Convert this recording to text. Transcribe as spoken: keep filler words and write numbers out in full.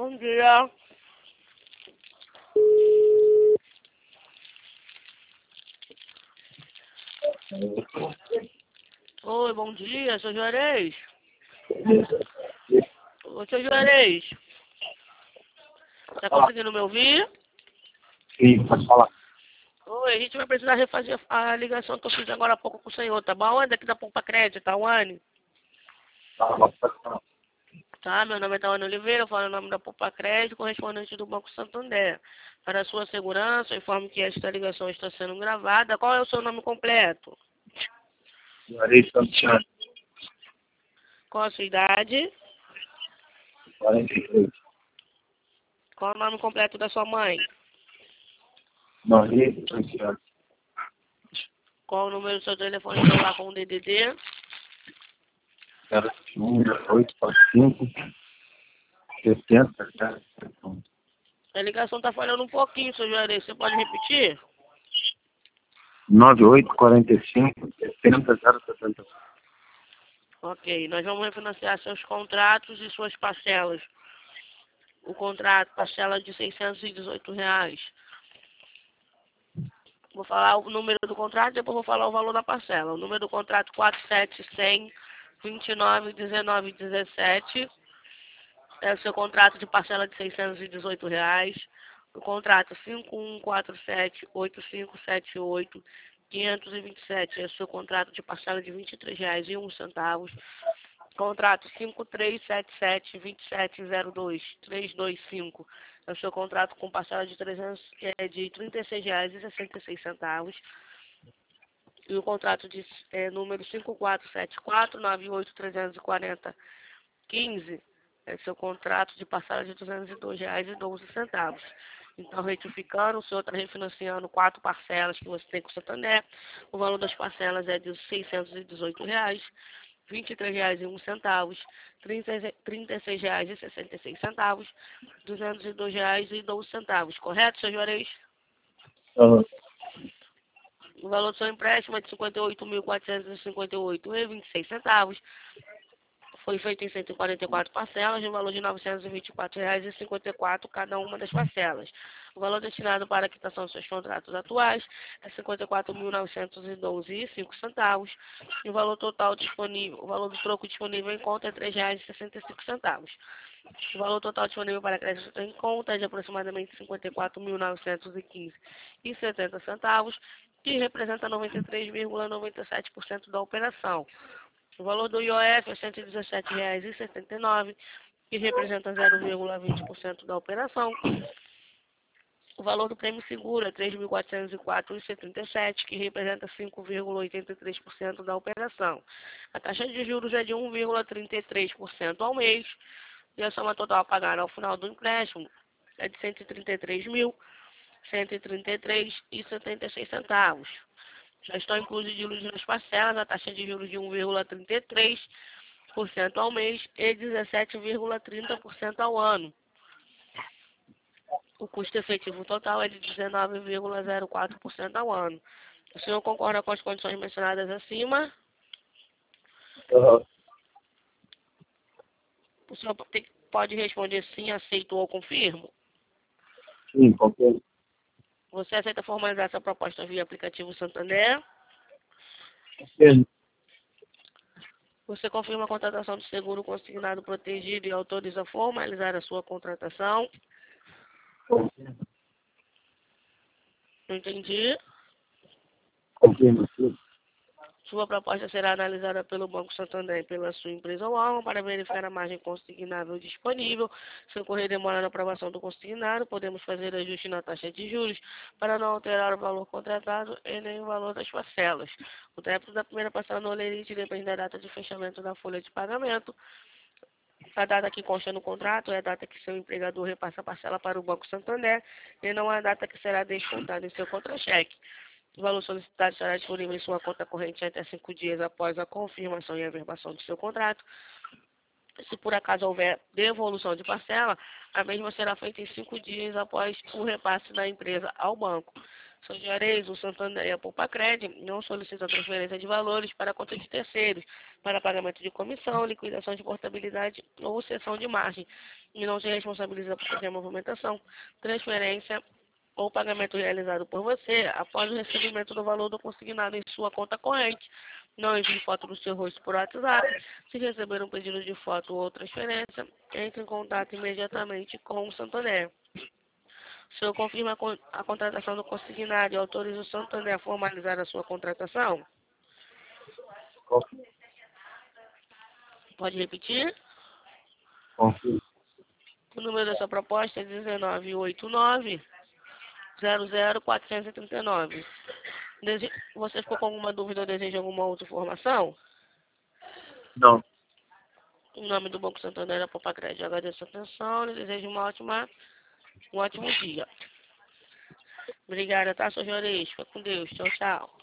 Bom dia. Oi, bom dia, seu Juarez. Ô, seu Juarez. Tá conseguindo me ouvir? Sim, pode falar. Oi, a gente vai precisar refazer a ligação que eu fiz agora há pouco com o senhor, tá bom? É daqui da Pompa Crédito, Tawane. Tá, meu nome é Tawane Oliveira, eu falo o nome da Pompa Crédito, correspondente do Banco Santander. Para a sua segurança, eu informo que esta ligação está sendo gravada. Qual é o seu nome completo? Juarez Santiago, Qual a sua idade? quarenta e três. Qual é o nome completo da sua mãe? Juarez Santiago, Qual o número do seu telefone celular com o D D D? zero um oito quatro cinco sessenta. A ligação está falhando um pouquinho, seu Juarez. Você pode repetir? nove oito quatro cinco sessenta zero setenta. Ok, nós vamos refinanciar seus contratos e suas parcelas. O contrato, parcela de seiscentos e dezoito reais. Vou falar o número do contrato, depois vou falar o valor da parcela. O número do contrato quatro sete zero zero vinte e nove dezenove dezessete. É o seu contrato de parcela de seiscentos e dezoito reais. O contrato cinco um quatro sete oito cinco sete oito quinhentos e vinte e sete. É o seu contrato de parcela de vinte e três reais e um centavos. Contrato cinco três sete sete dois sete zero dois três dois cinco. É o seu contrato com parcela de, trezentos, é, de trinta e seis reais e sessenta e seis centavos. E o contrato de é, número cinco quatro sete quatro nove oito três quatro zero quinze. É seu contrato de parcela de duzentos e dois reais e doze centavos. Então, retificando, o senhor está refinanciando quatro parcelas que você tem com o Santander. O valor das parcelas é de seiscentos e dezoito reais, vinte e três reais e um centavo, trinta e seis reais e sessenta e seis centavos, duzentos e dois reais e doze centavos. Correto, senhor Juarez? Uhum. O valor do seu empréstimo é de cinquenta e oito mil quatrocentos e cinquenta e oito reais e vinte e seis centavos. Foi feito em cento e quarenta e quatro parcelas, no valor de novecentos e vinte e quatro reais e cinquenta e quatro centavos cada uma das parcelas. O valor destinado para a quitação dos seus contratos atuais é cinquenta e quatro mil novecentos e doze reais e cinco centavos. E o valor total disponível, o valor do troco disponível em conta é três reais e sessenta e cinco centavos. O valor total disponível para crédito em conta é de aproximadamente cinquenta e quatro mil novecentos e quinze reais e setenta centavos, que representa noventa e três vírgula noventa e sete por cento da operação. O valor do I O F é cento e dezessete reais e setenta e nove centavos, que representa zero vírgula vinte por cento da operação. O valor do prêmio seguro é três mil quatrocentos e quatro reais e setenta e sete centavos, que representa cinco vírgula oitenta e três por cento da operação. A taxa de juros é de um vírgula trinta e três por cento ao mês, e a soma total a pagar ao final do empréstimo é de cento e trinta e três mil cento e trinta e três reais e setenta e seis centavos. Já estão inclusos de juros nas parcelas, a taxa de juros de um vírgula trinta e três por cento ao mês e dezessete vírgula trinta por cento ao ano. O custo efetivo total é de dezenove vírgula zero quatro por cento ao ano. O senhor concorda com as condições mencionadas acima? Uhum. O senhor pode responder sim, aceito ou confirmo? Sim, qualquer. Você aceita formalizar essa proposta via aplicativo Santander? Sim. Você confirma a contratação de seguro consignado protegido e autoriza a formalizar a sua contratação? Não entendi. Confirma, sim. Sua proposta será analisada pelo Banco Santander e pela sua empresa ou órgão para verificar a margem consignável disponível. Se ocorrer demora na aprovação do consignado, podemos fazer ajuste na taxa de juros para não alterar o valor contratado e nem o valor das parcelas. O débito da primeira parcela no Olerite depende da data de fechamento da folha de pagamento. A data que consta no contrato é a data que seu empregador repassa a parcela para o Banco Santander e não a data que será descontada em seu contra-cheque. O valor solicitado estará disponível em sua conta corrente até cinco dias após a confirmação e averbação do seu contrato. Se por acaso houver devolução de parcela, a mesma será feita em cinco dias após o repasse da empresa ao banco. São Juarez, o Santander e a Poupa Crédito não solicitam transferência de valores para conta de terceiros, para pagamento de comissão, liquidação de portabilidade ou cessão de margem. e não se responsabiliza por qualquer movimentação, transferência ou pagamento realizado por você após o recebimento do valor do consignado em sua conta corrente. Não envie foto do seu rosto por WhatsApp. Se receber um pedido de foto ou transferência, entre em contato imediatamente com o Santander. O senhor confirma a, con a contratação do consignado e autoriza o Santander a formalizar a sua contratação? Confirmo. Pode repetir? Confirmo. O número da sua proposta é dezenove oitenta e nove, zero zero, quatrocentos e trinta e nove. Dese... Você ficou com alguma dúvida ou deseja alguma outra informação? Não. Em nome do Banco Santander da Popacred, eu agradeço a atenção e desejo uma ótima, um ótimo dia. Obrigada, tá, senhor Juarez? Fica com Deus. Tchau, tchau.